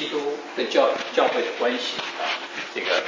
基督跟教会的关系啊，这个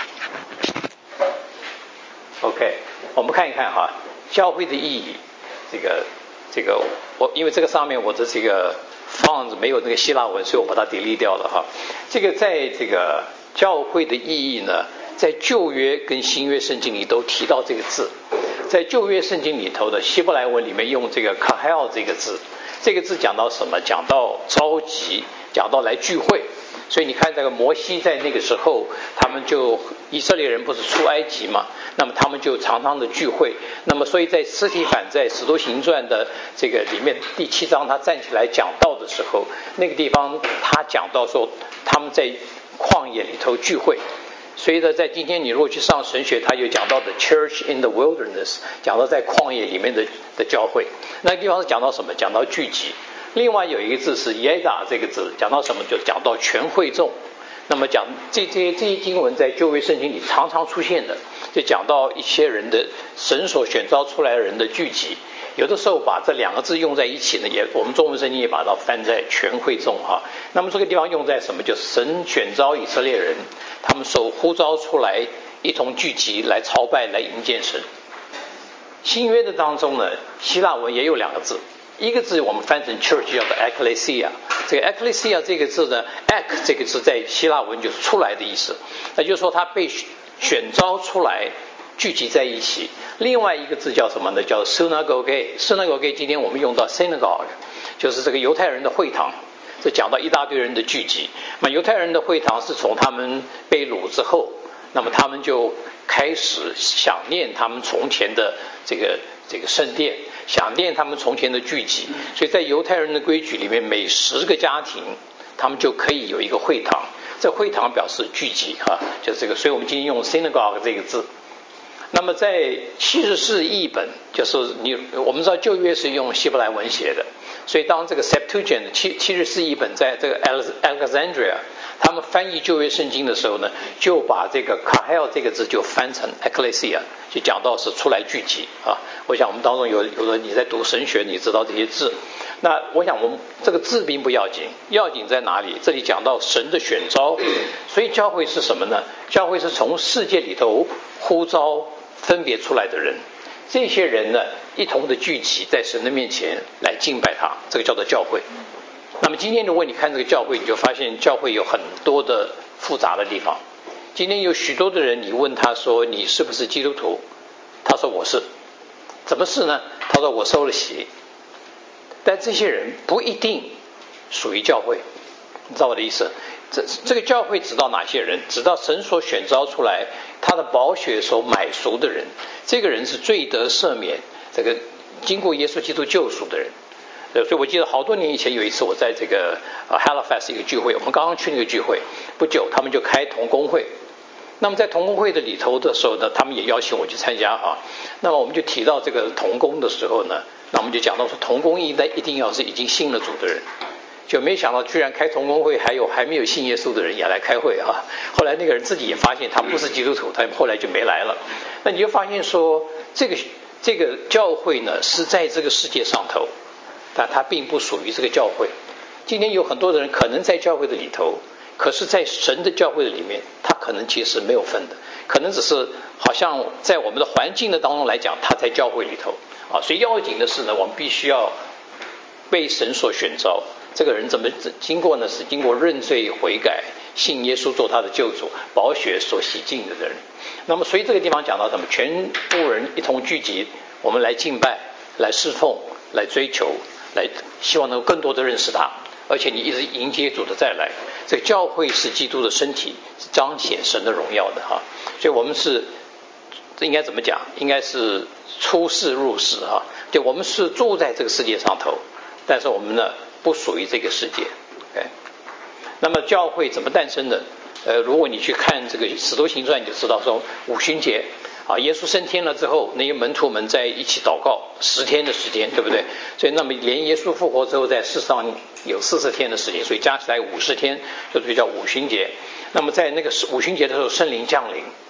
OK， 我们看一看哈，教会的意义，这个我因为这个上面我的这个 font 没有那个希腊文，所以我把它 delete 掉了哈。这个在这个教会的意义呢，在旧约跟新约圣经里都提到这个字。在旧约圣经里头的希伯来文里面用这个 kahal 这个字，这个字讲到什么？讲到召集，讲到来聚会。所以你看这个摩西在那个时候，他们就以色列人不是出埃及嘛，那么他们就常常的聚会。那么所以在司提反在使徒行传的这个里面第7章他站起来讲道的时候，那个地方他讲到说他们在旷野里头聚会。所以呢，在今天你如果去上神学，他有讲到的 Church in the Wilderness， 讲到在旷野里面的教会。那个地方是讲到什么？讲到聚集。另外有一个字是 Yeda 这个字，讲到什么？就讲到全会众。那么讲这些经文在旧约圣经里常常出现的，就讲到一些人的神所选召出来的人的聚集。有的时候把这两个字用在一起呢，我们中文圣经也把它翻在全会众哈。那么这个地方用在什么？就是神选召以色列人，他们受呼召出来，一同聚集来朝拜，来迎接神。新约的当中呢，希腊文也有两个字，一个字我们翻成 church 叫做 ekklesia， 这个 ekklesia 这个字呢 ek 这个字在希腊文就是出来的意思，那就是说他被选召出来聚集在一起。另外一个字叫什么呢？叫 synagogue。synagogue 今天我们用到 synagogue， 就是这个犹太人的会堂，这讲到一大堆人的聚集。那犹太人的会堂是从他们被掳之后，那么他们就开始想念他们从前的这个圣殿，想念他们从前的聚集。所以在犹太人的规矩里面，每10个家庭他们就可以有一个会堂，这会堂表示聚集哈，就是这个。所以我们今天用 synagogue 这个字。那么在74译本，就是我们知道旧约是用希伯来文写的，所以当这个 Septuagint 74译本在这个 Alexandria 他们翻译旧约圣经的时候呢，就把这个 kahal 这个字就翻成 ekklesia， 就讲到是出来聚集啊。我想我们当中有的你在读神学，你知道这些字。那我想我们这个字并不要紧，要紧在哪里？这里讲到神的选召，所以教会是什么呢？教会是从世界里头呼召分别出来的人，这些人呢一同的聚集在神的面前来敬拜他，这个叫做教会。那么今天如果你看这个教会，你就发现教会有很多的复杂的地方。今天有许多的人，你问他说你是不是基督徒，他说我是。怎么是呢？他说我受了洗。但这些人不一定属于教会，你知道我的意思？这个教会指到哪些人？指到神所选召出来，他的宝血所买赎的人，这个人是罪得赦免，这个经过耶稣基督救赎的人。所以我记得好多年以前有一次我在这个Halifax 一个聚会，我们刚刚去那个聚会不久，他们就开同工会。那么在同工会的里头的时候呢，他们也邀请我去参加啊。那么我们就提到这个同工的时候呢，那我们就讲到说同工一定要是已经信了主的人。就没想到居然开同工会还没有信耶稣的人也来开会啊。后来那个人自己也发现他不是基督徒，他后来就没来了。那你就发现说这个教会呢是在这个世界上头，但它并不属于这个教会。今天有很多的人可能在教会的里头，可是在神的教会的里面，他可能其实没有份的，可能只是好像在我们的环境的当中来讲，他在教会里头啊。所以要紧的是呢，我们必须要被神所选召。这个人怎么经过呢？是经过认罪悔改，信耶稣做他的救主，宝血所洗净的人。那么所以这个地方讲到什么？全部人一同聚集，我们来敬拜，来侍奉，来追求，来希望能够更多的认识他，而且你一直迎接主的再来。这个教会是基督的身体，是彰显神的荣耀的哈。所以我们是这应该怎么讲？应该是出世入世哈。就我们是住在这个世界上头，但是我们呢不属于这个世界。Okay？ 那么教会怎么诞生的？如果你去看这个使徒行传，你就知道说五旬节啊，耶稣升天了之后，那些门徒们在一起祷告10天的时间，对不对？所以那么连耶稣复活之后，在世上有40天的时间，所以加起来50天，就叫五旬节。那么在那个五旬节的时候，圣灵降临。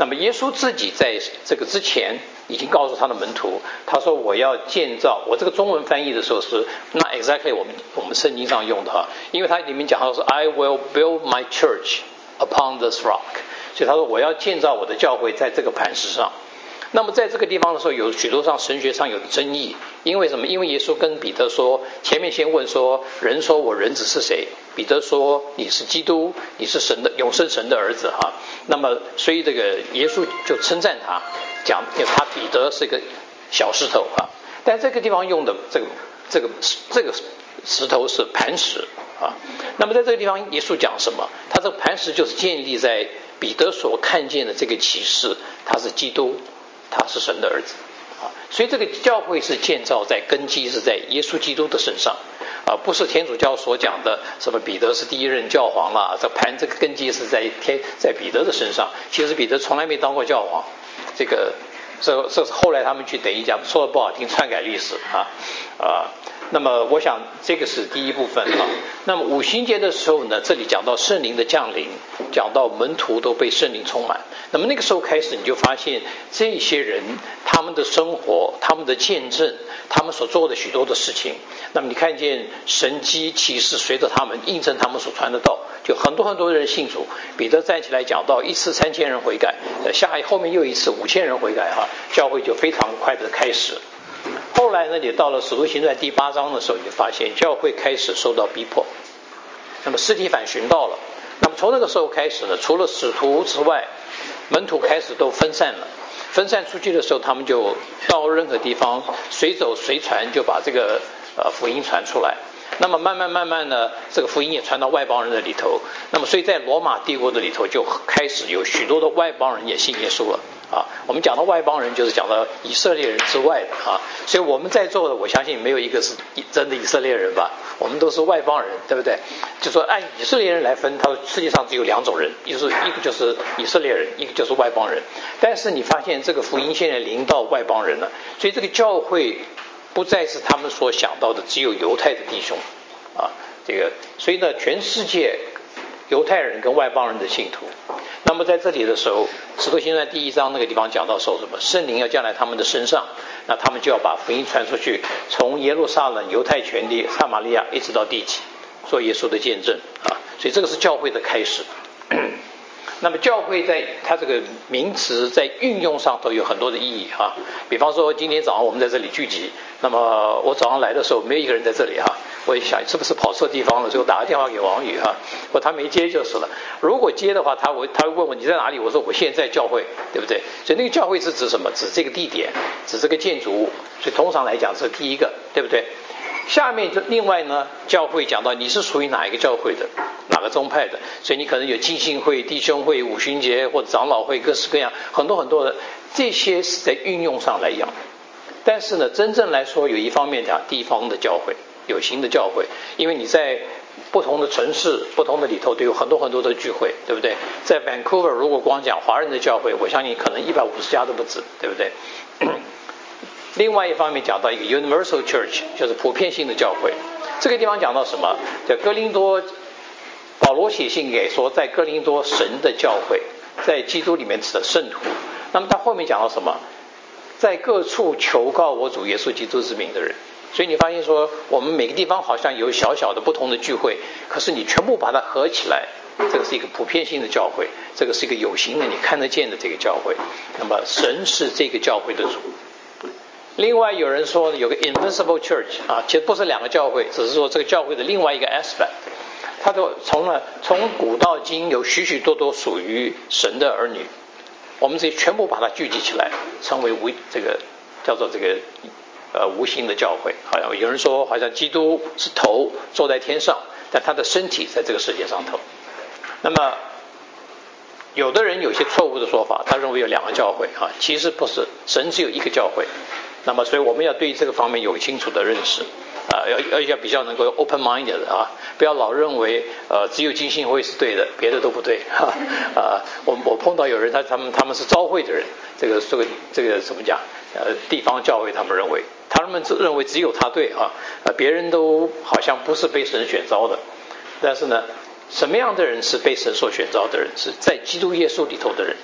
那么耶稣自己在这个之前已经告诉他的门徒，他说我要建造，我这个中文翻译的时候是那 exactly 我们圣经上用的哈，因为它里面讲到说 I will build my church upon this rock， 所以他说我要建造我的教会在这个磐石上。那么在这个地方的时候，有许多上神学上有的争议，因为什么？因为耶稣跟彼得说，前面先问说，人说我人子是谁？彼得说你是基督，你是神的永生神的儿子哈。那么所以这个耶稣就称赞他，讲他彼得是一个小石头哈。但这个地方用的这个石头是磐石啊。那么在这个地方，耶稣讲什么？他这个磐石就是建立在彼得所看见的这个启示，他是基督。他是神的儿子啊，所以这个教会是建造在根基是在耶稣基督的身上啊，不是天主教所讲的什么彼得是第一任教皇啦，这个根基是在彼得的身上。其实彼得从来没当过教皇，这是后来他们去等于讲说的不好听篡改历史啊。那么我想这个是第一部分啊。那么五旬节的时候呢，这里讲到圣灵的降临，讲到门徒都被圣灵充满。那么那个时候开始，你就发现这些人他们的生活、他们的见证、他们所做的许多的事情，那么你看见神迹奇事随着他们印证他们所传的道，就很多很多人信主。彼得站起来讲到一次3000人悔改，后面又一次5000人悔改哈，教会就非常快的开始。后来呢，也到了使徒行传第8章的时候，你就发现教会开始受到逼迫，那么司提反寻道了。那么从那个时候开始呢，除了使徒之外，门徒开始都分散了。分散出去的时候，他们就到任何地方随走随传，就把这个福音传出来。那么慢慢呢，这个福音也传到外邦人的里头。那么所以在罗马帝国的里头，就开始有许多的外邦人也信耶稣了啊。我们讲到外邦人，就是讲到以色列人之外的啊。所以我们在座的，我相信没有一个是真的以色列人吧？我们都是外邦人，对不对？就说按以色列人来分，他说世界上只有2种人，一个就是以色列人，一个就是外邦人。但是你发现这个福音现在临到外邦人了，所以这个教会不再是他们所想到的只有犹太的弟兄啊，所以呢，全世界犹太人跟外邦人的信徒。那么在这里的时候，使徒行传第1章那个地方讲到说什么？圣灵要降在他们的身上，那他们就要把福音传出去，从耶路撒冷、犹太全地、撒玛利亚一直到地极，做耶稣的见证啊。所以这个是教会的开始。那么教会在它这个名词在运用上都有很多的意义哈。比方说今天早上我们在这里聚集，那么我早上来的时候没有一个人在这里哈，我也想是不是跑错地方了，所以我打个电话给王宇哈，他没接就是了。如果接的话，他会问我你在哪里，我说我现在在教会，对不对？所以那个教会是指什么？指这个地点，指这个建筑物。所以通常来讲是第一个，对不对？下面就另外呢，教会讲到你是属于哪一个教会的，哪个宗派的，所以你可能有浸信会、弟兄会、五旬节或者长老会，各式各样很多的，这些是在运用上来讲。但是呢，真正来说有一方面讲地方的教会，有形的教会，因为你在不同的城市、不同的里头都有很多的聚会，对不对？在 Vancouver 如果光讲华人的教会，我相信可能150家都不止，对不对？另外一方面讲到一个 universal church， 就是普遍性的教会。这个地方讲到什么？在哥林多，保罗写信给说在哥林多神的教会，在基督里面的圣徒。那么他后面讲到什么？在各处求告我主耶稣基督之名的人。所以你发现说我们每个地方好像有小小的不同的聚会，可是你全部把它合起来，这个是一个普遍性的教会，这个是一个有形的你看得见的这个教会。那么神是这个教会的主。另外有人说有个 invisible church 啊，其实不是2个教会，只是说这个教会的另外一个 aspect。它都从古到今有许许多多属于神的儿女，我们这全部把它聚集起来，成为这个叫做这个无形的教会。好像有人说好像基督是头坐在天上，但他的身体在这个世界上头。那么有的人有些错误的说法，他认为有2个教会啊，其实不是，神只有一个教会。那么所以我们要对这个方面有清楚的认识啊，要比较能够 open minded 啊，不要老认为只有浸信会是对的，别的都不对啊。我碰到有人他们是召会的人，这个怎么讲？地方教会他们认为只有他对啊，别人都好像不是被神选召的。但是呢，什么样的人是被神所选召的人？是在基督耶稣里头的人。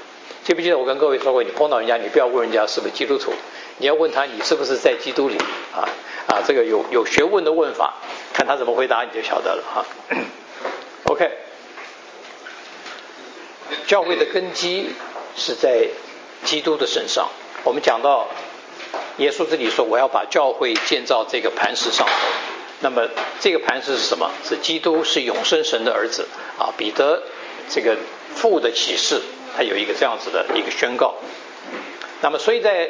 记不记得我跟各位说过，你碰到人家，你不要问人家是不是基督徒，你要问他你是不是在基督里这个有学问的问法，看他怎么回答你就晓得了OK， 教会的根基是在基督的身上。我们讲到耶稣这里说，我要把教会建造这个磐石上头。那么这个磐石是什么？是基督，是永生神的儿子彼得这个父的启示，他有一个这样子的一个宣告。那么所以在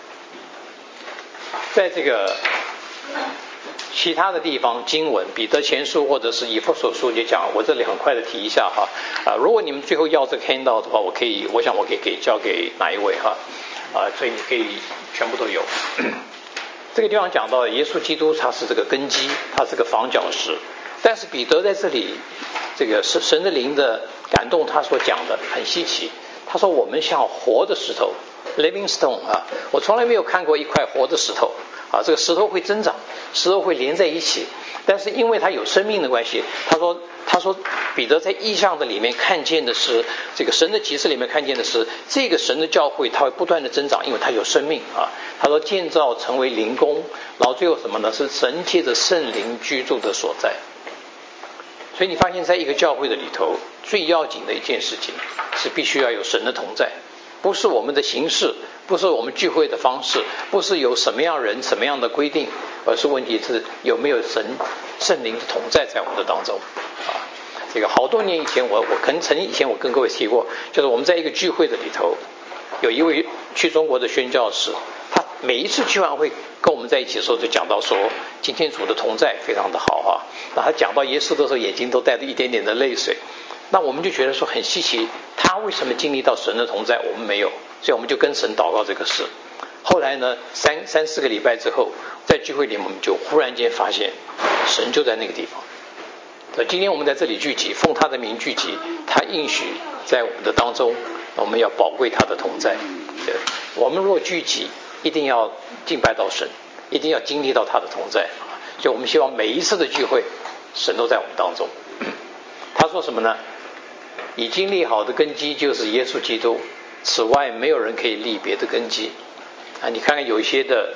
这个其他的地方经文，彼得前书或者是以弗所书就讲，我这里很快的提一下如果你们最后要这个 handout 的话，我想我可以交给哪一位所以你可以全部都有。这个地方讲到耶稣基督他是这个根基，他是个房角石，但是彼得在这里这个神的灵的感动，他所讲的很稀奇。他说我们像活的石头 living stone 我从来没有看过一块活的石头这个石头会增长，石头会连在一起，但是因为它有生命的关系，他说彼得在异象的里面看见的是这个神的启示里面看见的是这个神的教会，它会不断的增长，因为它有生命他说建造成为灵宫，然后最后什么呢？是神借着圣灵居住的所在。所以你发现在一个教会的里头，最要紧的一件事情是必须要有神的同在，不是我们的形式，不是我们聚会的方式，不是有什么样人什么样的规定，而是问题是有没有圣灵的同在在我们的当中这个好多年以前我曾经以前我跟各位提过，就是我们在一个聚会的里头，有一位去中国的宣教士，他每一次聚完会跟我们在一起的时候就讲到说今天主的同在非常的好那他讲到耶稣的时候眼睛都带着一点点的泪水，那我们就觉得说很稀奇，他为什么经历到神的同在我们没有，所以我们就跟神祷告这个事。后来呢三四个礼拜之后，在聚会里我们就忽然间发现神就在那个地方。今天我们在这里聚集，奉他的名聚集，他应许在我们的当中，我们要宝贵他的同在。我们若聚集一定要敬拜到神，一定要经历到他的同在所以我们希望每一次的聚会神都在我们当中。他说什么呢？已经立好的根基就是耶稣基督，此外没有人可以立别的根基你看看有些的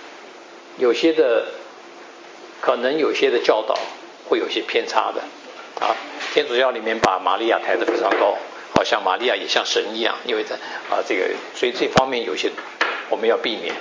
可能有些的教导会有些偏差的天主教里面把玛利亚抬得非常高，好像玛利亚也像神一样，因为这个所以这方面有些我们要避免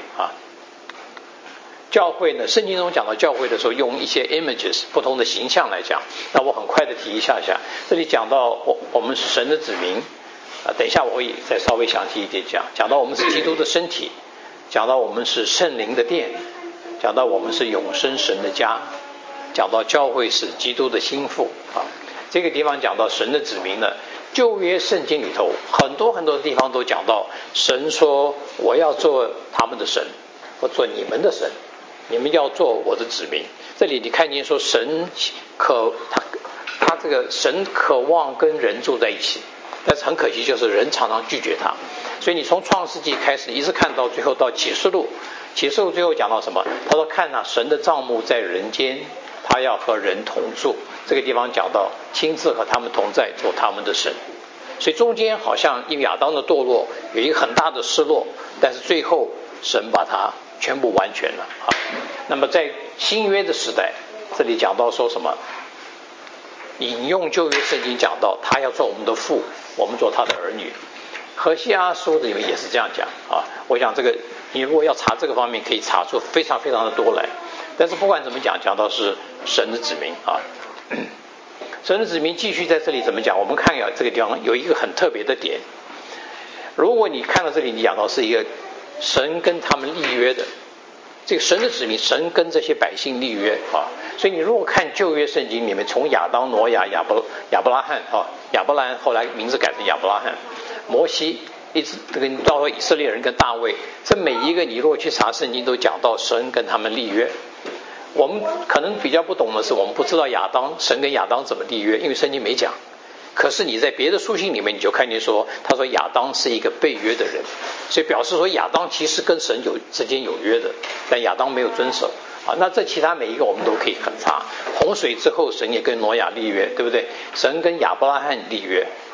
教会呢，圣经中讲到教会的时候用一些 images 不同的形象来讲，那我很快的提一下这里讲到我们是神的子民等一下我会再稍微详细一点讲到我们是基督的身体，讲到我们是圣灵的殿，讲到我们是永生神的家，讲到教会是基督的心腹这个地方讲到神的子民呢，旧约圣经里头很多很多的地方都讲到神说我要做他们的神，我做你们的神，你们要做我的子民。这里你看见说神他这个神渴望跟人住在一起，但是很可惜就是人常常拒绝他。所以你从创世纪开始一直看到最后到启示录最后讲到什么？他说看神的帐幕在人间，他要和人同住。这个地方讲到亲自和他们同在，做他们的神。所以中间好像因为亚当的堕落有一个很大的失落，但是最后神把它全部完全了那么在新约的时代，这里讲到说什么？引用旧约圣经讲到他要做我们的父，我们做他的儿女。何西阿书里面也是这样讲我想这个你如果要查这个方面可以查出非常非常的多来。但是不管怎么讲到是神的子民神的子民继续在这里怎么讲？我们看这个地方有一个很特别的点。如果你看到这里，你讲到是一个神跟他们立约的，这个神的子民，神跟这些百姓立约所以你如果看旧约圣经里面，从亚当、挪亚、亚伯拉罕亚伯兰后来名字改成亚伯拉罕，摩西一直到以色列人跟大卫，这每一个你如果去查圣经都讲到神跟他们立约。我们可能比较不懂的是，我们不知道神跟亚当怎么立约，因为圣经没讲。可是你在别的书信里面你就看见说，他说亚当是一个被约的人，所以表示说亚当其实跟神之间有约的，但亚当没有遵守那这其他每一个我们都可以很查。洪水之后神也跟挪亚立约，对不对？神跟亚伯拉罕立约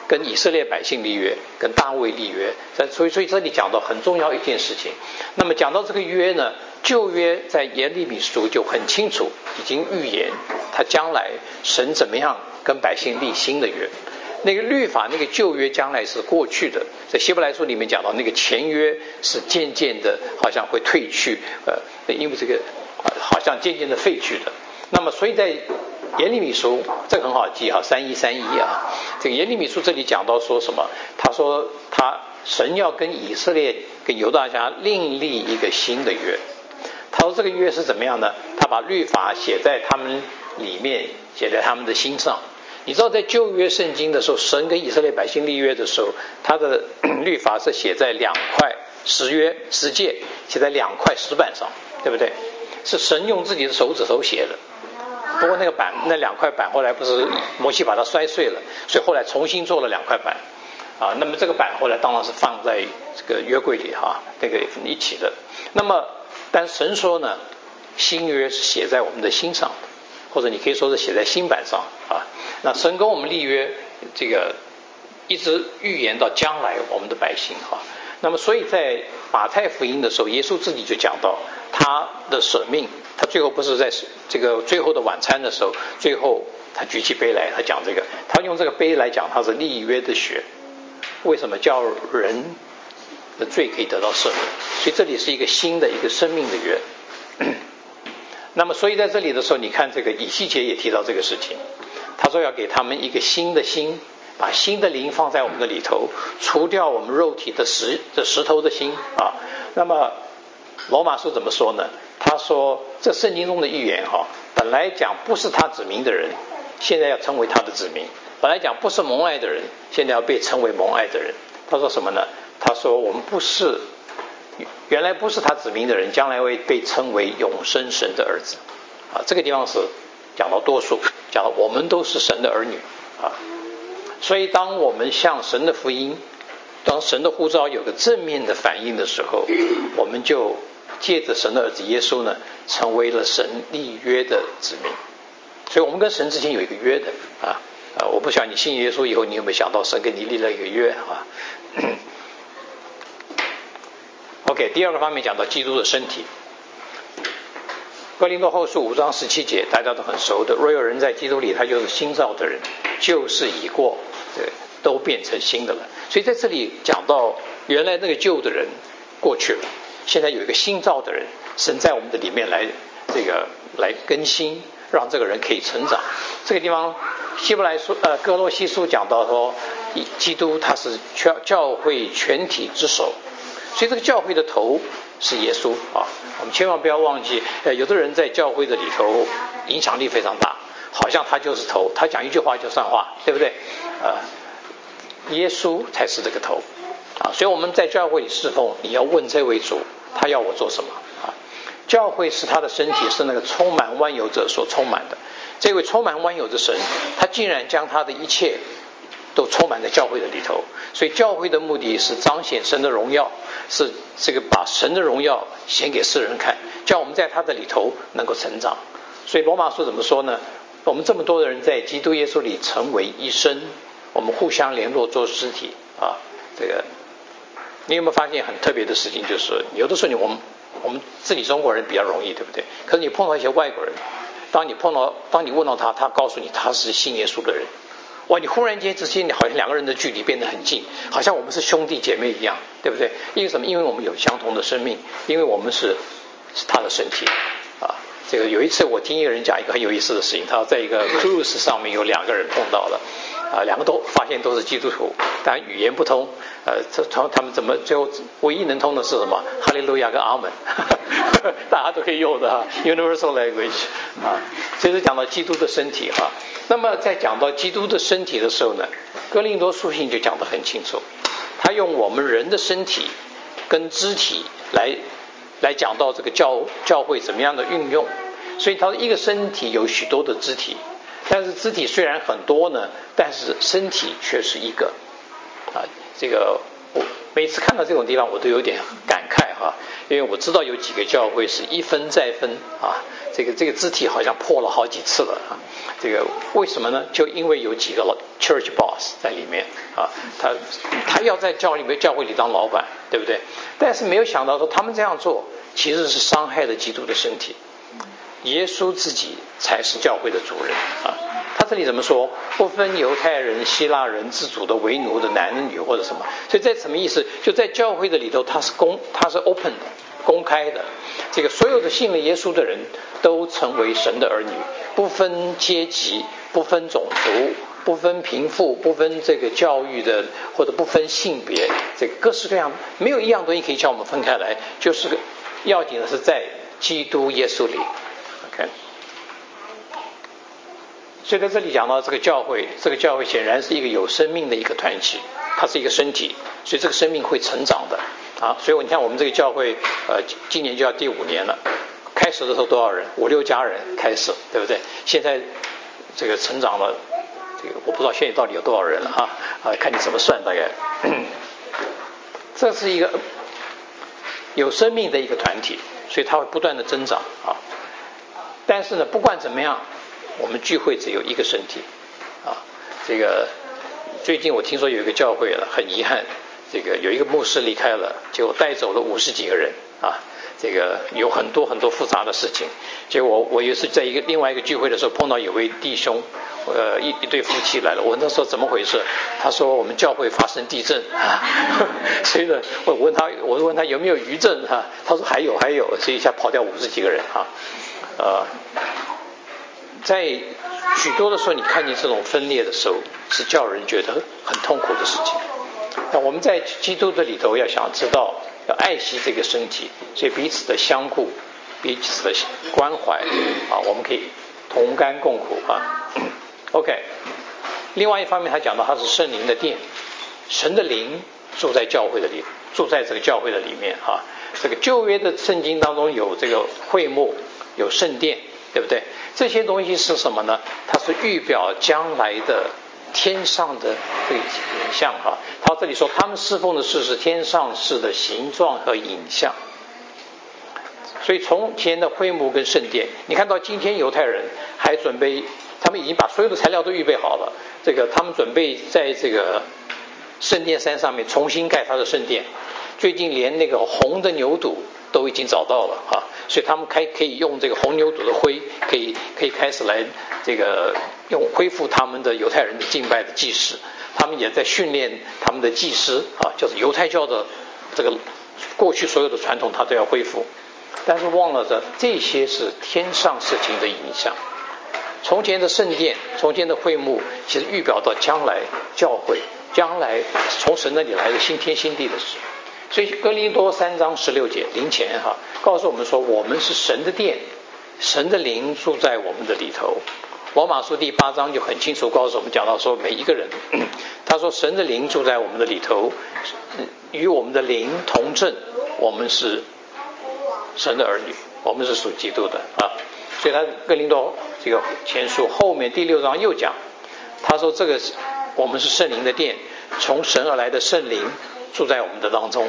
跟以色列百姓立约，跟大卫立约。所以这里讲到很重要一件事情。那么讲到这个约呢，旧约在耶利米书就很清楚，已经预言他将来神怎么样跟百姓立新的约。那个律法，那个旧约将来是过去的，在希伯来书里面讲到那个前约是渐渐的好像会退去，因为这个好像渐渐的废去的。那么所以在耶利米书这个很好记哈，3131啊，这个耶利米书这里讲到说什么？他说神要跟以色列跟犹大家另立一个新的约。他说这个约是怎么样呢？他把律法写在他们里面，写在他们的心上。你知道在旧约圣经的时候，神跟以色列百姓立约的时候，他的律法是写在2块十诫，写在2块石板上，对不对？是神用自己的手指头写的。不过那2块板后来不是摩西把它摔碎了，所以后来重新做了2块板啊。那么这个板后来当然是放在这个约柜里哈，那个一起的。那么但神说呢，新约是写在我们的心上，或者你可以说是写在心板上啊。那神跟我们立约，这个一直预言到将来我们的百姓哈。那么所以在马太福音的时候，耶稣自己就讲到他的舍命，他最后不是在这个最后的晚餐的时候，最后他举起杯来，他讲这个，他用这个杯来讲他是立约的血，为什么叫人的罪可以得到赦免？所以这里是一个新的一个生命的约。那么所以在这里的时候，你看这个以西结也提到这个事情，他说要给他们一个新的心，把新的灵放在我们的里头，除掉我们肉体的石头的心啊。那么罗马书怎么说呢？他说这圣经中的预言本来讲不是他子民的人，现在要成为他的子民；本来讲不是蒙爱的人，现在要被称为蒙爱的人。他说什么呢？他说我们原来不是他子民的人，将来会被称为永生神的儿子啊。这个地方是讲到多数，讲到我们都是神的儿女啊。所以当我们向神的福音，当神的呼召有个正面的反应的时候，我们就借着神的儿子耶稣呢，成为了神立约的子民。所以我们跟神之间有一个约的我不晓得你信耶稣以后，你有没有想到神跟你立了一个约啊？OK， 第二个方面讲到基督的身体。哥林多后书5章17节大家都很熟的，若有人在基督里，他就是新造的人，旧事已过，都变成新的了。所以在这里讲到原来那个旧的人过去了，现在有一个新造的人，神在我们的里面来更新，让这个人可以成长。这个地方希伯来书哥罗西书讲到说，基督他是教会全体之首，所以这个教会的头是耶稣啊。我们千万不要忘记，有的人在教会的里头影响力非常大，好像他就是头，他讲一句话就算话，对不对？耶稣才是这个头啊。所以我们在教会里侍奉，你要问这位主，他要我做什么啊？教会是他的身体，是那个充满万有者所充满的。这位充满万有的神，他竟然将他的一切都充满在教会的里头。所以教会的目的是彰显神的荣耀，是这个把神的荣耀显给世人看，叫我们在他的里头能够成长。所以罗马书怎么说呢？我们这么多的人在基督耶稣里成为一身，我们互相联络做肢体啊。这个你有没有发现很特别的事情？就是有的时候我们自己中国人比较容易，对不对？可是你碰到一些外国人，当你问到他告诉你他是信耶稣的人，哇，你忽然间之间好像两个人的距离变得很近，好像我们是兄弟姐妹一样，对不对？因为什么？因为我们有相同的生命，因为我们是他的身体啊。这个有一次我听一个人讲一个很有意思的事情，他在一个 cruise 上面有2个人碰到了，2个都发现都是基督徒，但语言不通，他们怎么最后唯一能通的是什么？哈利路亚跟阿门，大家都可以用的universal language 啊。这是讲到基督的身体哈。那么在讲到基督的身体的时候呢，哥林多书信就讲得很清楚，他用我们人的身体跟肢体来讲到这个教会怎么样的运用。所以他一个身体有许多的肢体，但是肢体虽然很多呢，但是身体却是一个啊。这个我每次看到这种地方我都有点感慨因为我知道有几个教会是一分再分啊， 这个肢体好像破了好几次了啊。这个为什么呢？就因为有几个church boss 在里面啊，他要在教会里当老板，对不对？但是没有想到说他们这样做其实是伤害了基督的身体。耶稣自己才是教会的主人啊。他这里怎么说？不分犹太人、希腊人、自主的、为奴的、男女或者什么。所以在什么意思？就在教会的里头，它是 open 的，公开的。这个所有的信了耶稣的人都成为神的儿女，不分阶级，不分种族，不分贫富，不分这个教育的，或者不分性别，这个各式各样，没有一样东西可以叫我们分开来。就是要紧的是在基督耶稣里。OK。所以在这里讲到这个教会显然是一个有生命的一个团体，它是一个身体，所以这个生命会成长的啊。所以你看我们这个教会今年就要第5年了，开始的时候多少人？5、6家人开始，对不对？现在这个成长了，这个我不知道现在到底有多少人了看你怎么算大概。这是一个有生命的一个团体，所以它会不断的增长啊。但是呢，不管怎么样，我们聚会只有一个身体啊。这个最近我听说有一个教会了，很遗憾，这个有一个牧师离开了，结果带走了50几个人啊。这个有很多很多复杂的事情。结果我有一次在另外一个聚会的时候碰到有位弟兄，一对夫妻来了，我问他说怎么回事，他说我们教会发生地震所以呢，我问他有没有余震他说还有，所以一下跑掉50几个人在许多的时候你看见这种分裂的时候，是叫人觉得很痛苦的事情。那我们在基督的里头要想知道，要爱惜这个身体，所以彼此的相顾，彼此的关怀我们可以同甘共苦OK。 另外一方面他讲到他是圣灵的殿，神的灵住在教会的里，住在这个教会的里面这个旧约的圣经当中有这个会幕，有圣殿，对不对？这些东西是什么呢？它是预表将来的天上的这个影像他这里说他们侍奉的事是天上事的形状和影像。所以从前的会幕跟圣殿，你看到今天犹太人还准备，他们已经把所有的材料都预备好了，这个他们准备在这个圣殿山上面重新盖他的圣殿，最近连那个红的牛犊都已经找到了所以他们可以用这个红牛犊的灰，可以开始来这个恢复他们的犹太人的敬拜的祭司，他们也在训练他们的祭司就是犹太教的这个过去所有的传统他都要恢复。但是忘了这些是天上事情的影响。从前的圣殿，从前的会幕，其实预表到将来教会，将来从神那里来的新天新地的事。所以哥林多3章16节灵前告诉我们说，我们是神的殿，神的灵住在我们的里头。罗马书第8章就很清楚告诉我们，讲到说每一个人，他说神的灵住在我们的里头，与我们的灵同证，我们是神的儿女，我们是属基督的所以他哥林多这个前书后面第6章又讲，他说这个我们是圣灵的殿，从神而来的圣灵住在我们的当中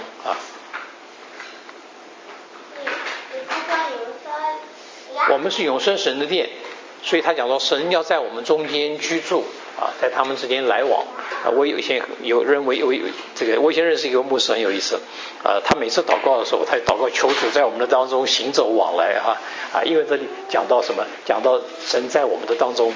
我们是永生神的殿，所以他讲说神要在我们中间居住在他们之间来往我以前认识一个牧师很有意思他每次祷告的时候，他祷告求主在我们的当中行走往来因为这里讲到什么？讲到神在我们的当中。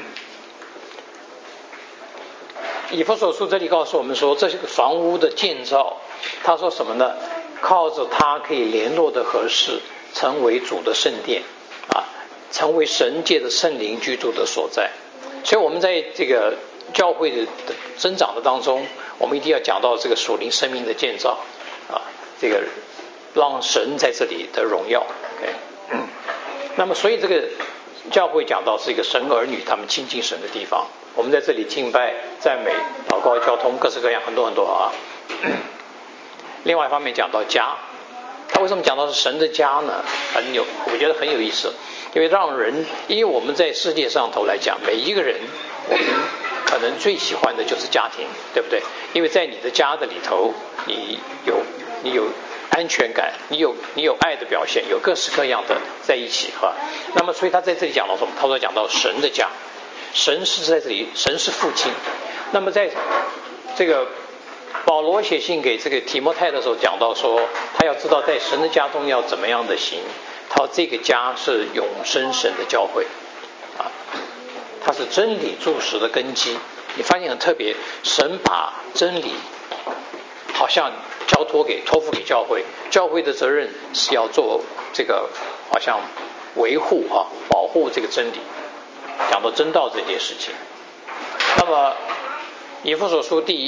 以弗所书这里告诉我们说，这是个房屋的建造，他说什么呢？靠着他可以联络的合适，成为主的圣殿成为神界的圣灵居住的所在。所以我们在这个教会的增长的当中，我们一定要讲到这个属灵生命的建造这个让神在这里得荣耀OK。那么所以这个教会讲到是一个神儿女他们亲近神的地方，我们在这里敬拜赞美祷告交通各式各样很多很多另外一方面讲到家，他为什么讲到是神的家呢？我觉得很有意思，因为我们在世界上头来讲，每一个人我们可能最喜欢的就是家庭，对不对？因为在你的家的里头，你有安全感，你有爱的表现，有各式各样的在一起哈。那么所以他在这里讲到什么？他说讲到神的家，神是在这里，神是父亲。那么在这个保罗写信给这个提摩太的时候讲到说，他要知道在神的家中要怎么样的行。他说这个家是永生神的教会啊，它是真理柱石的根基。你发现很特别，神把真理好像托付给教会，教会的责任是要做这个好像维护保护这个真理，讲到真道这件事情。那么以弗所书第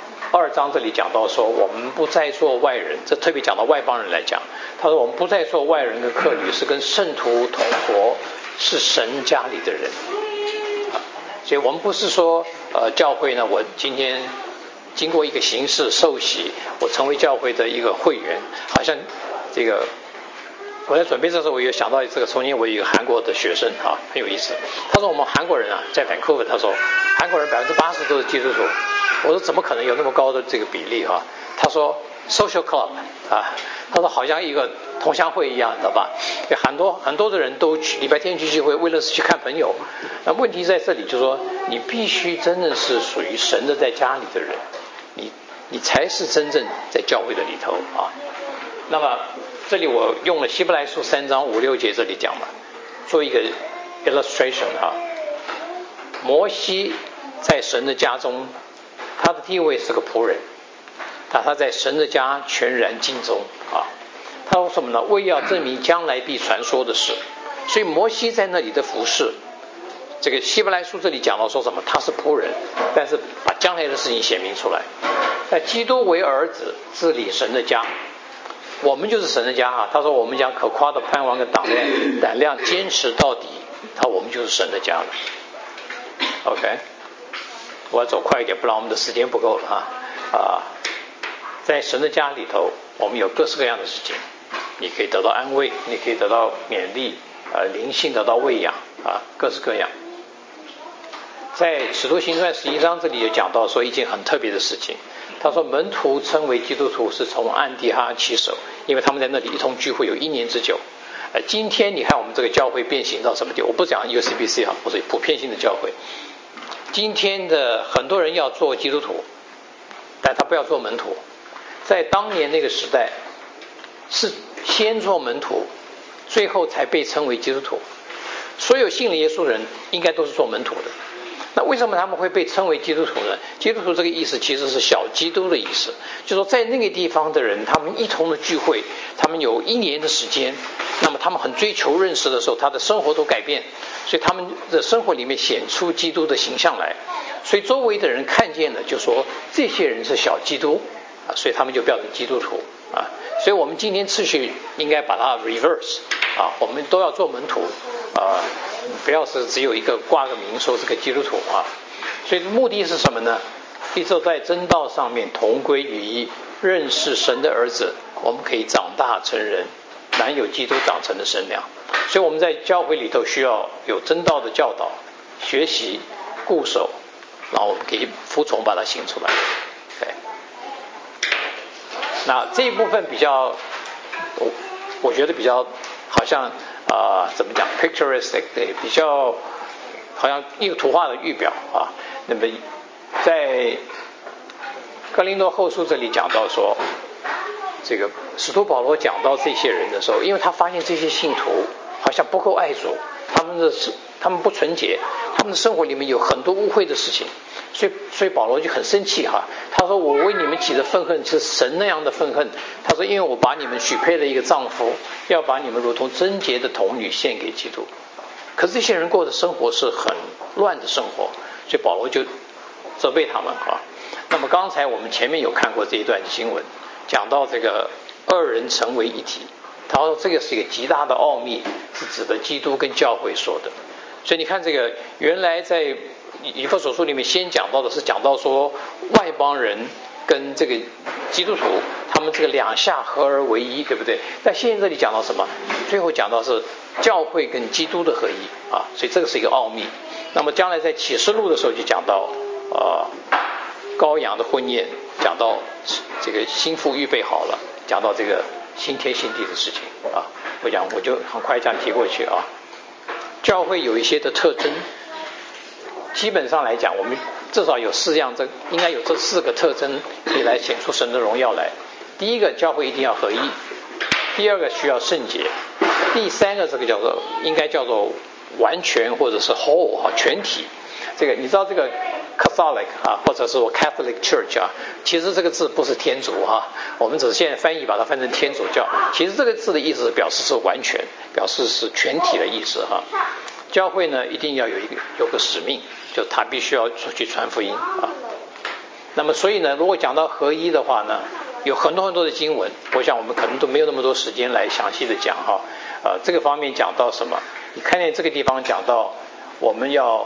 2章这里讲到说，我们不再做外人，这特别讲到外邦人来讲，他说我们不再做外人跟客旅，是跟圣徒同活，是神家里的人。所以我们不是说教会呢，我今天经过一个形式受洗，我成为教会的一个会员，好像这个我在准备这时候，我也想到这个，从前我有一个韩国的学生很有意思。他说我们韩国人在Vancouver，他说韩国人80%都是基督徒。我说怎么可能有那么高的这个比例他说 social club 他说好像一个同乡会一样的吧，很多的人都礼拜天去聚会，为了是去看朋友。那问题在这里，就是说你必须真的是属于神的在家里的人，你才是真正在教会的里头那么这里我用了希伯来书3章5、6节这里讲嘛，做一个 illustration 摩西在神的家中，他的地位是个仆人他在神的家全然尽忠他说什么呢？为要证明将来必传说的事。所以摩西在那里的服事，这个希伯来书这里讲到说什么？他是仆人，但是把将来的事情显明出来。在基督为儿子治理神的家，我们就是神的家他说我们将可夸的盼望跟胆量坚持到底，我们就是神的家了。OK， 我要走快一点，不然我们的时间不够了在神的家里头，我们有各式各样的事情，你可以得到安慰，你可以得到勉励灵性得到喂养各式各样。在使徒行传11章这里也讲到说一件很特别的事情，他说门徒称为基督徒是从安提哈起手，因为他们在那里一同聚会有1年之久。今天你看我们这个教会变形到什么地步？我不讲 UCBC 或者普遍性的教会，今天的很多人要做基督徒，但他不要做门徒。在当年那个时代，是先做门徒，最后才被称为基督徒。所有信了耶稣的人应该都是做门徒的。那为什么他们会被称为基督徒呢？基督徒这个意思其实是小基督的意思，就是说在那个地方的人，他们一同的聚会，他们有1年的时间，那么他们很追求认识的时候，他的生活都改变，所以他们的生活里面显出基督的形象来，所以周围的人看见了就说这些人是小基督所以他们就标成基督徒所以我们今天次序应该把它 reverse我们都要做门徒不要是只有一个挂个名说这个基督徒所以目的是什么呢？一直在真道上面同归于一，认识神的儿子，我们可以长大成人，满有基督长成的身量。所以我们在教会里头需要有真道的教导、学习、固守，然后我们可以服从把它行出来。对，那这一部分比较我觉得比较好像怎么讲 picturesque， 对，比较好像一个图画的预表那么在哥林多后书这里讲到说，这个使徒保罗讲到这些人的时候，因为他发现这些信徒好像不够爱主，他们不纯洁，他们的生活里面有很多污秽的事情，所以保罗就很生气他说我为你们起的愤恨是神那样的愤恨，他说因为我把你们许配了一个丈夫，要把你们如同贞洁的童女献给基督。可是这些人过的生活是很乱的生活，所以保罗就责备他们那么刚才我们前面有看过这一段经文，讲到这个2人成为一体，他说这个是一个极大的奥秘，是指的基督跟教会说的。所以你看这个原来在以弗所书里面先讲到的是讲到说外邦人跟这个基督徒他们这个两下合而为一，对不对？但现在这里讲到什么？最后讲到是教会跟基督的合一所以这个是一个奥秘。那么将来在启示录的时候就讲到羔羊的婚宴，讲到这个新妇预备好了， 讲到这个新天新地的事情啊，我就很快这样提过去啊。教会有一些的特征，基本上来讲，我们至少有4样，应该有这4个特征可以来显出神的荣耀来。第一个，教会一定要合一；第二个，需要圣洁；第三个，这个应该叫做完全或者是 whole 啊，全体。这个你知道这个 Catholic 啊，或者是我 Catholic Church 啊，其实这个字不是天主啊，我们只是现在翻译把它翻成天主教。其实这个字的意思表示是完全，表示是全体的意思哈。教会呢一定要有个使命，就他必须要出去传福音啊。那么所以呢，如果讲到合一的话呢，有很多的经文，我想我们可能都没有那么多时间来详细的讲哈。这个方面讲到什么？你看见这个地方讲到我们要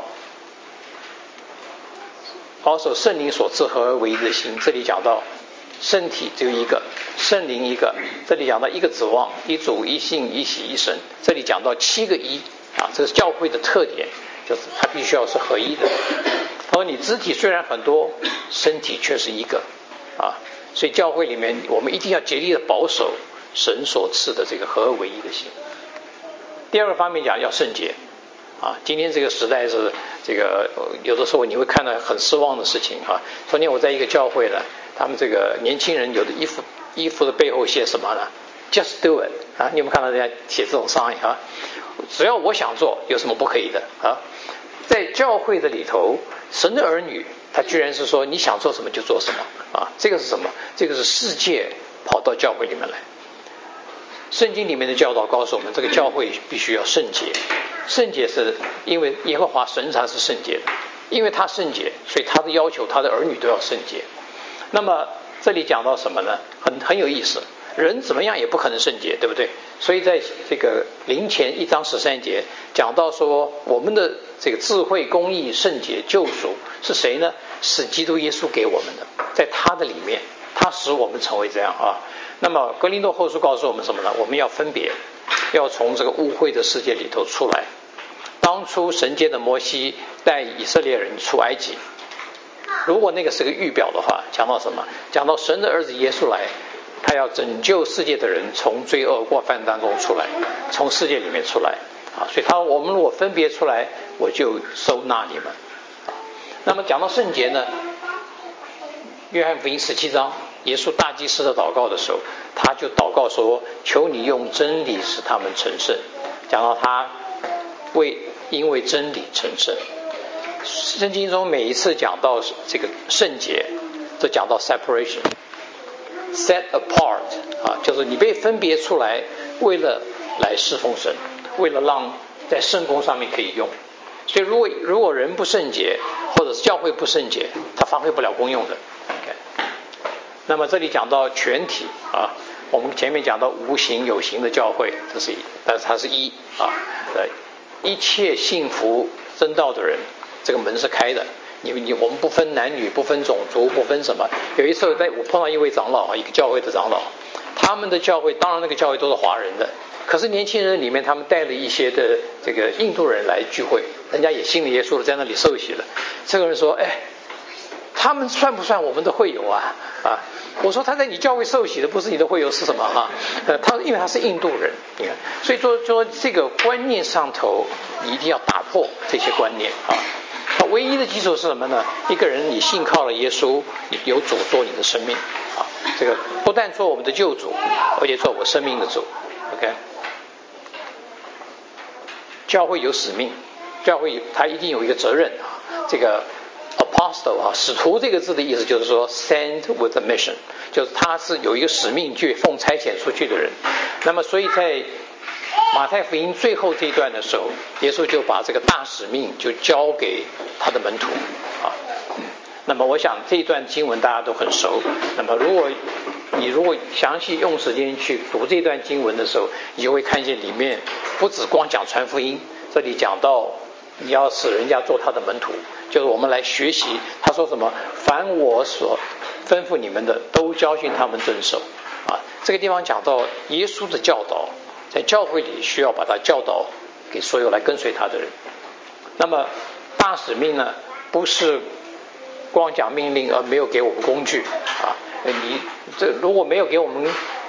保守圣灵所赐合而为一的心，这里讲到身体只有一个，圣灵一个，这里讲到一个指望，一主一信一喜一神，这里讲到7个一啊，这是教会的特点，就是它必须要是合一的。他说你肢体虽然很多，身体却是一个啊，所以教会里面我们一定要竭力的保守神所赐的这个合而为一的心。第二个方面讲要圣洁啊，今天这个时代是这个有的时候你会看到很失望的事情啊。昨天我在一个教会呢，他们这个年轻人有的衣服的背后写什么呢 ？Just do it 啊，你有没有看到人家写这种商啊？只要我想做，有什么不可以的啊？在教会的里头，神的儿女他居然是说你想做什么就做什么啊？这个是什么？这个是世界跑到教会里面来。圣经里面的教导告诉我们，这个教会必须要圣洁。圣洁是因为耶和华神他是圣洁的，因为他圣洁，所以他的要求他的儿女都要圣洁。那么这里讲到什么呢？很有意思，人怎么样也不可能圣洁，对不对？所以在这个灵前1章13节讲到说，我们的这个智慧、公义、圣洁、救赎是谁呢？是基督耶稣给我们的，在他的里面，他使我们成为这样啊。那么哥林多后书告诉我们什么呢？我们要分别，要从这个污秽的世界里头出来。当初神借的摩西带以色列人出埃及，如果那个是个预表的话，讲到什么？讲到神的儿子耶稣来，他要拯救世界的人从罪恶过犯当中出来，从世界里面出来啊。所以他说我们如果分别出来，我就收纳你们啊。那么讲到圣洁呢，约翰福音17章耶稣大祭司的祷告的时候，他就祷告说，求你用真理使他们成圣。讲到他因为真理成圣。圣经中每一次讲到这个圣洁，都讲到 separation set apart 啊，就是你被分别出来，为了来侍奉神，为了让在圣工上面可以用。所以如果人不圣洁，或者是教会不圣洁，它发挥不了功用的。Okay. 那么这里讲到全体啊，我们前面讲到无形有形的教会，但是它是一啊，一切信服真道的人，这个门是开的。我们不分男女，不分种族，不分什么。有一次我碰到一位长老啊，一个教会的长老，他们的教会当然那个教会都是华人的，可是年轻人里面他们带了一些的这个印度人来聚会，人家也信了耶稣了，在那里受洗了。这个人说，他们算不算我们的会友啊？啊，我说他在你教会受洗的不是你的会友是什么哈？因为他是印度人，你看，所以说这个观念上头你一定要打破这些观念啊。唯一的基础是什么呢？一个人你信靠了耶稣，你有主做你的生命啊，这个不但做我们的救主，而且做我生命的主。OK， 教会有使命，教会它一定有一个责任啊。这个 apostle 啊，使徒这个字的意思就是说 send with a mission， 就是他是有一个使命去奉差遣出去的人。那么所以在马太福音最后这一段的时候，耶稣就把这个大使命就交给他的门徒啊。那么我想这一段经文大家都很熟。那么如果详细用时间去读这段经文的时候，你就会看见里面不只光讲传福音，这里讲到你要使人家做他的门徒，就是我们来学习。他说什么？凡我所吩咐你们的，都教训他们遵守啊。这个地方讲到耶稣的教导，在教会里需要把它教导给所有来跟随他的人。那么大使命呢，不是光讲命令而没有给我们工具啊。如果没有给我们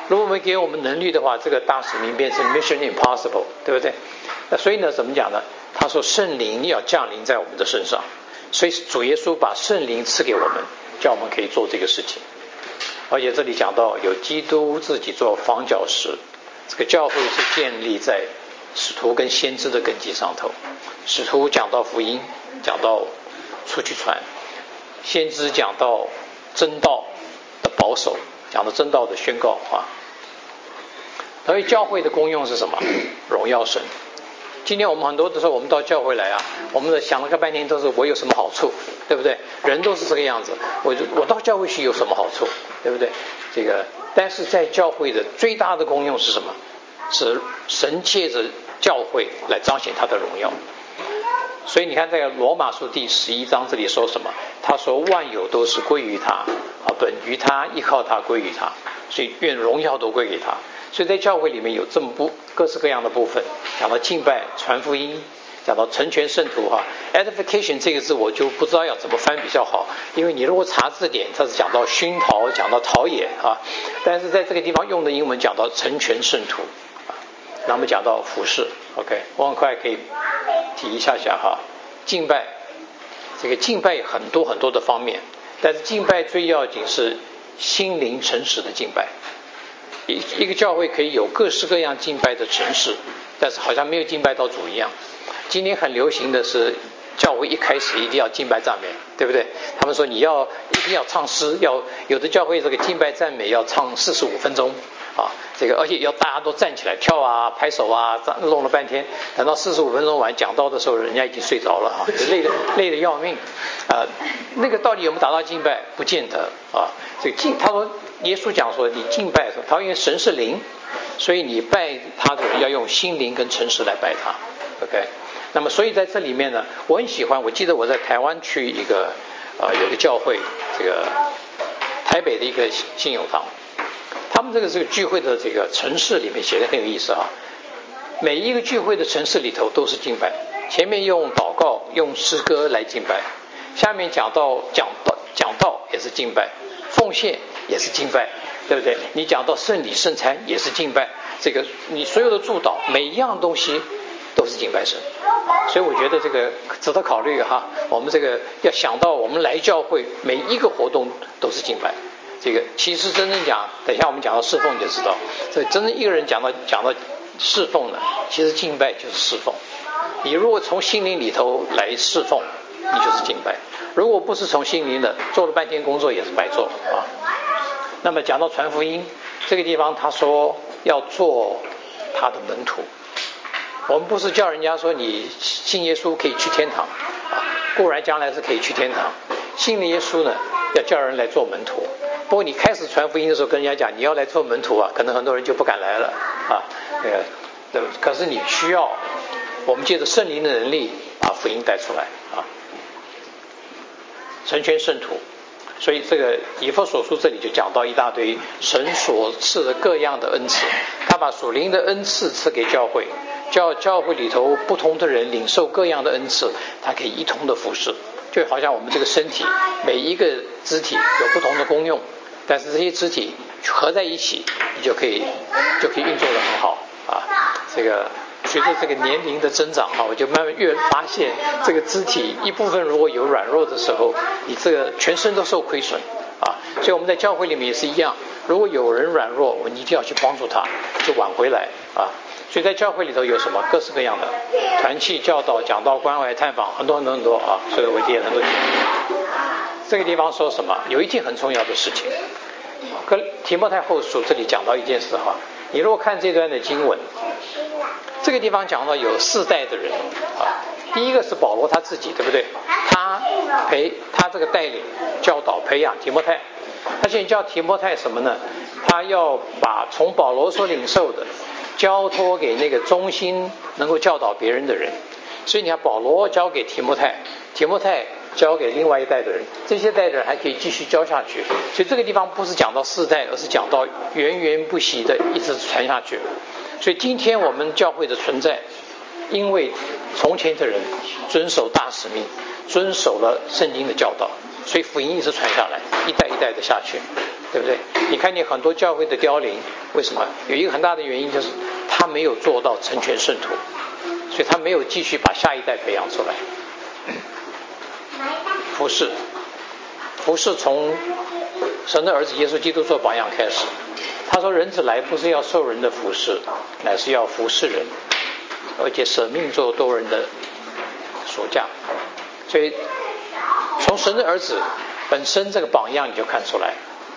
如果没给我们能力的话，这个大使命变成 mission impossible， 对不对？那所以呢，怎么讲呢？他说圣灵要降临在我们的身上，所以主耶稣把圣灵赐给我们，叫我们可以做这个事情。而且这里讲到有基督自己做房角石，这个教会是建立在使徒跟先知的根基上头。使徒讲到福音，讲到出去传；先知讲到真道的保守，讲到真道的宣告啊。所以教会的功用是什么？荣耀神。今天我们很多的时候，我们到教会来啊，我们想了个半天都是我有什么好处，对不对？人都是这个样子，我到教会去有什么好处，对不对？但是在教会的最大的功用是什么？是神借着教会来彰显他的荣耀。所以你看，在罗马书第11章这里说什么？他说万有都是归于他啊，本于他，依靠他，归于他，所以愿荣耀都归给他。所以在教会里面有这么各式各样的部分，讲到敬拜、传福音，讲到成全圣徒哈。edification 这个字我就不知道要怎么翻比较好，因为你如果查字典，它是讲到熏陶，讲到陶冶啊，但是在这个地方用的英文讲到成全圣徒啊，那么讲到服侍 ，OK， 我很快可以提一下哈。敬拜，这个敬拜很多很多的方面，但是敬拜最要紧是心灵诚实的敬拜。一个教会可以有各式各样敬拜的程式，但是好像没有敬拜到主一样。今天很流行的是教会一开始一定要敬拜赞美，对不对？他们说一定要唱诗，有的教会这个敬拜赞美要唱45分钟啊，而且要大家都站起来跳啊、拍手啊，弄了半天，等到45分钟完讲道的时候，人家已经睡着了啊，累得要命啊。那个到底有没有达到敬拜？不见得啊。他说耶稣讲说，你敬拜的时候，他因为神是灵，所以你拜他的人要用心灵跟诚实来拜他 ，OK。那么所以在这里面呢，我很喜欢。我记得我在台湾去有个教会，台北的一个信友堂，他们这个聚会的程式里面写的很有意思啊。每一个聚会的程式里头都是敬拜，前面用祷告、用诗歌来敬拜，下面讲道也是敬拜，奉献也是敬拜，对不对？你讲到圣礼圣餐也是敬拜，你所有的祝祷每一样东西都是敬拜神。所以我觉得这个值得考虑哈。我们要想到我们来教会每一个活动都是敬拜。其实真正讲，等一下我们讲到侍奉就知道，真正一个人讲到侍奉呢，其实敬拜就是侍奉。你如果从心灵里头来侍奉，你就是敬拜；如果不是从心灵的，做了半天工作也是白做啊。那么讲到传福音这个地方，他说要做他的门徒。我们不是叫人家说你信耶稣可以去天堂啊，固然将来是可以去天堂。信了耶稣呢，要叫人来做门徒。不过你开始传福音的时候，跟人家讲你要来做门徒啊，可能很多人就不敢来了啊。可是你需要我们借着圣灵的能力把福音带出来啊，成全圣徒。所以以弗所书这里就讲到一大堆神所赐的各样的恩赐，他把属灵的恩赐赐给教会，叫教会里头不同的人领受各样的恩赐，他可以一同的服侍。就好像我们这个身体每一个肢体有不同的功用，但是这些肢体合在一起，你就可以运作得很好啊。随着这个年龄的增长我就慢慢越发现这个肢体一部分如果有软弱的时候，你全身都受亏损啊。所以我们在教会里面也是一样，如果有人软弱，我们一定要去帮助他，就挽回来啊。所以在教会里头有什么各式各样的团契、教导、讲道、关怀、探访，很多啊。所以我列了很多节目。这个地方说什么？有一件很重要的事情，跟提摩太后书这里讲到一件事哈。你如果看这段的经文，这个地方讲到有4代的人啊。第一个是保罗他自己，对不对？他带领、教导、培养提摩太。他现在教提摩太什么呢？他要把从保罗所领受的交托给那个忠心能够教导别人的人。所以你看，保罗交给提摩太，提摩太交给另外一代的人，这些代的人还可以继续教下去。所以这个地方不是讲到4代，而是讲到源源不息的一直传下去。所以今天我们教会的存在，因为从前的人遵守大使命，遵守了圣经的教导，所以福音一直传下来，一代一代的下去。 对不对？你看见很多教会的凋零，为什么？有一个很大的原因就是他没有做到成全圣徒，所以他没有继续把下一代培养出来。服侍从神的儿子耶稣基督做榜样开始。他说人子来不是要受人的服侍，乃是要服侍人，而且舍命做多人的赎价。所以从神的儿子本身这个榜样你就看出来，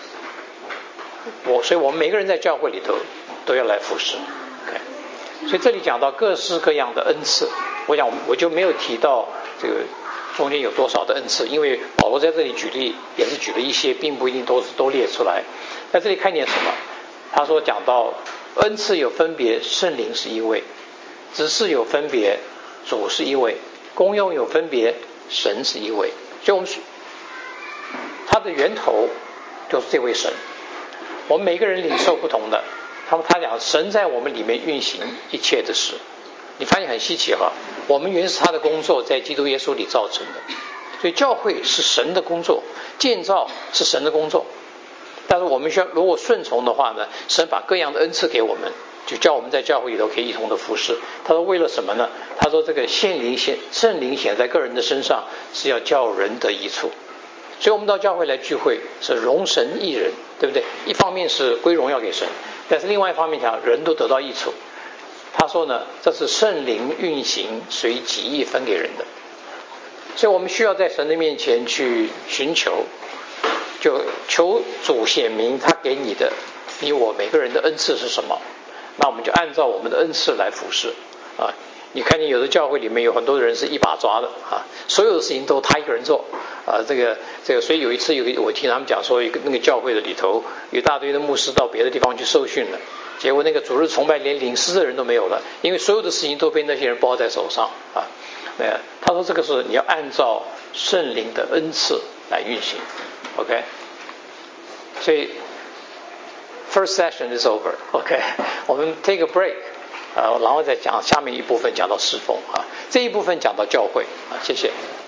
所以我们每个人在教会里头都要来服侍。所以这里讲到各式各样的恩赐，我想我就没有提到这个中间有多少的恩赐，因为保罗在这里举例也是举了一些，并不一定都列出来。在这里看见什么？他说讲到恩赐有分别，圣灵是一位；职事有分别，主是一位；功用有分别，神是一位。所以我们他的源头就是这位神。我们每个人领受不同的，他讲神在我们里面运行一切的事。你发现很稀奇哈，我们原是他的工作，在基督耶稣里造成的。所以教会是神的工作，建造是神的工作。但是我们需要如果顺从的话呢，神把各样的恩赐给我们，就叫我们在教会里头可以一同的服侍。他说为了什么呢？他说这个圣灵显在个人的身上，是要叫人得益处。所以我们到教会来聚会是荣神益人，对不对？一方面是归荣耀给神，但是另外一方面讲人都得到益处。他说呢，这是圣灵运行随己意分给人的。所以我们需要在神的面前去寻求，就求主显明他给你的，你我每个人的恩赐是什么，那我们就按照我们的恩赐来服侍啊。你看见有的教会里面有很多人是一把抓的啊，所有的事情都他一个人做啊，这个，所以有一次我听他们讲说，那个教会的里头有一大堆的牧师到别的地方去受训了，结果那个主日崇拜连领诗的人都没有了，因为所有的事情都被那些人包在手上啊。他说这个是你要按照圣灵的恩赐来运行 ，OK？ 所以 first session is over， OK？ 我们 take a break。然后再讲下面一部分讲到侍奉啊，这一部分讲到教会啊，谢谢。